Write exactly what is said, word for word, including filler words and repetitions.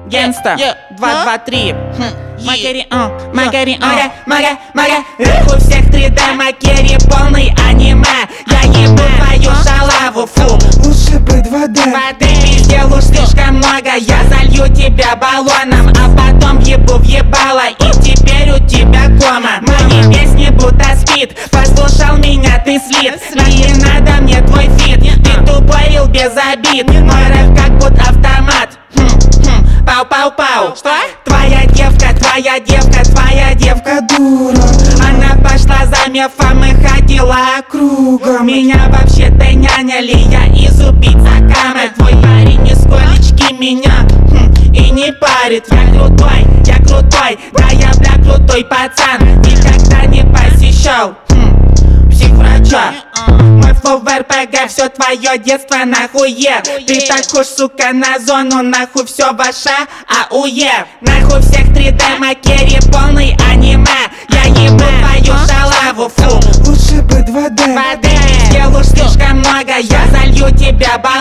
Генста, два, два, три. Макари, а, Макари, а. Мага, мага, мага. Эх, у всех три дэ макери, полный аниме. Я ебу твою шалаву, фу. Лучше бы два дэ. Ты пиздел уж слишком много. Я залью тебя баллоном, а потом ебу в ебало. И теперь у тебя кома. Мои песни будто спит. Послушал меня, ты слит. Но не надо мне твой фит. Ты тупой рил без обид. Мой рэп как будто автомат. Пау-пау-пау. Что? Твоя девка, твоя девка, твоя девка Дура, она пошла за мефом и ходила кругом. Меня вообще-то няняли, я из убийца Камы. Твой парень нисколечки меня хм, и не парит. Я крутой, я крутой, да я бля крутой пацан. Никогда не посещал хм, психврача. Мой флоу в эр пэ гэ, все твое детство нахуе. Ты так уж, сука, на зону, нахуй все ваше ауе. Нахуй всех три дэ макери, полный аниме. Я ебу твою шалаву, фу. лучше бы два дэ. Воды сделал уж слишком много. Я залью тебя